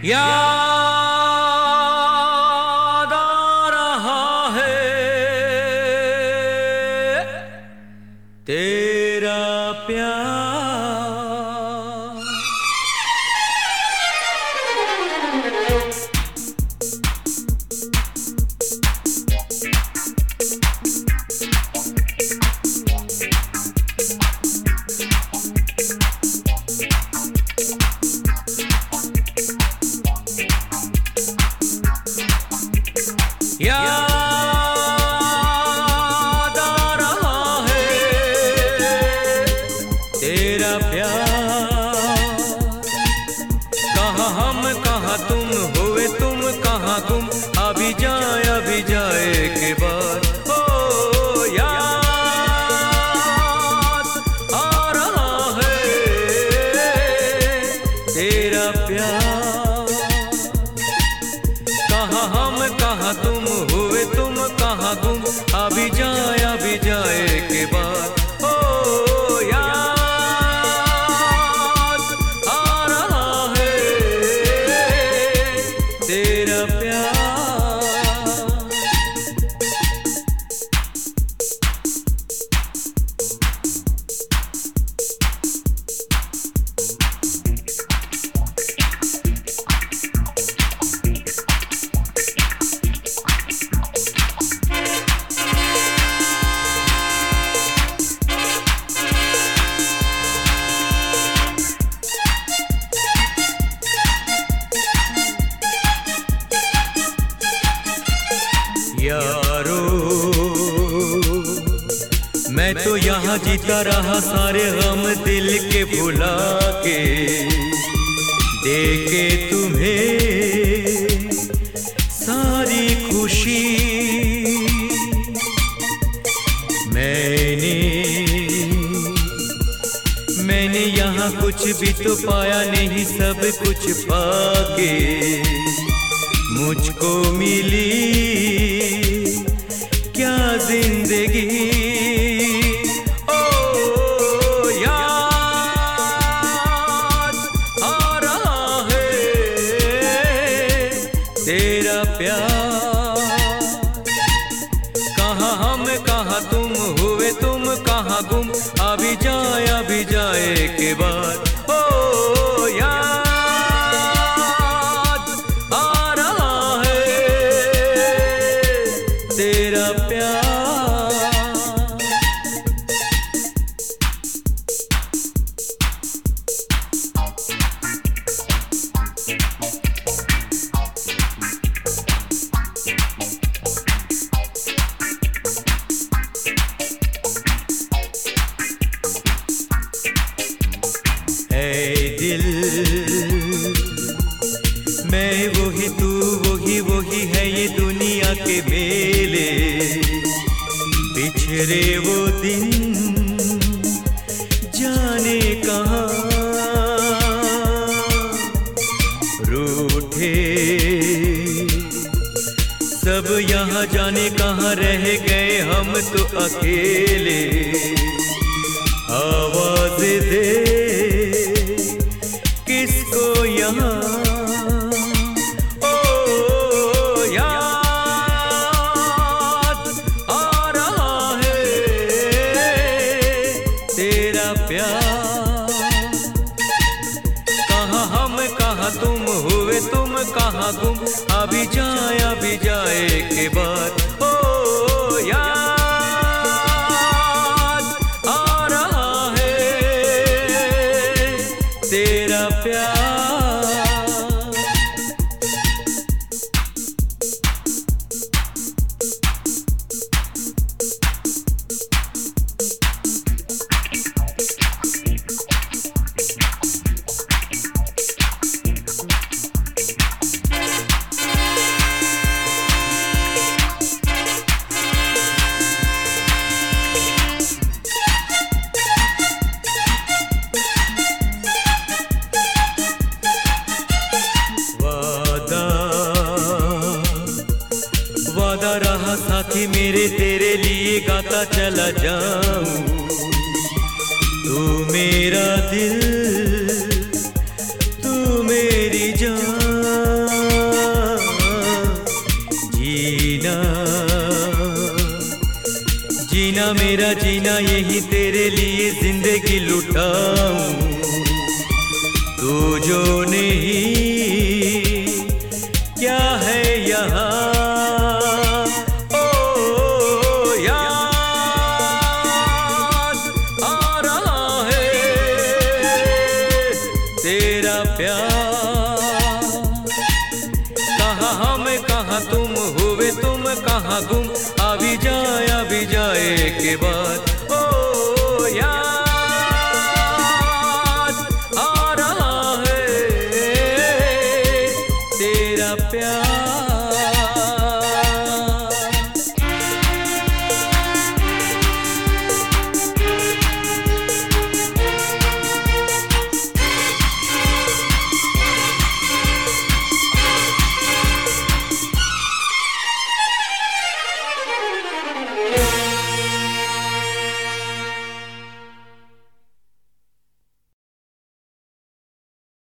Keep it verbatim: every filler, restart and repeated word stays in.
याद आ रहा है तेरा प्यार। याद आ रहा है तेरा प्यार। कहाँ हम कहाँ तुम, हुए तुम कहाँ गुम, अभी जाए अभी जाए के बाद। ओ याद आ रहा है तेरा प्यार। कहाँ हम कहाँ तुम, हुए तुम कहाँ गुम, अभी जाए अभी जाए के बाद। ओ याद आ रहा है तेरा प्यार। यारो मैं तो यहाँ जीता रहा सारे गम दिल के भुला के, देके तुम्हें सारी खुशी। मैंने मैंने यहाँ कुछ भी तो पाया नहीं, सब कुछ पाके मुझको मिली क्या जिंदगी। ओ याद आ रहा है तेरा प्यार। कहाँ हम कहाँ तुम, हुए तुम कहाँ गुम, अभी जाए अभी जाए के बाद। ओ याद आ रहा है तेरा प्यार। ऐ दिल मैं वही तू वही वही है ये दुनिया के मेले। बिछड़े वो दिन जाने कहाँ, रूठे सब यहाँ जाने कहाँ, रह गए हम तो अकेले। आवाज दे किसको यहाँ। ओ याद आ रहा है तेरा प्यार। कहाँ हम कहाँ तुम, हुए तुम कहाँ गुम, अभी जाए अभी जाए के बाद। ओ याद आ रहा है तेरा प्यार। साथी मेरे तेरे लिए गाता चला जाऊं, तू मेरा दिल, तू मेरी जान। जीना मेरा जीना यही तेरे लिए जिंदगी लुटाऊं, तू जो नहीं क्या है यहाँ। ओ याद आ रहा है तेरा प्यार, कहाँ हम कहाँ तुम हुए तुम कहाँ गुम, अभी जाए अभी जाए के बाद।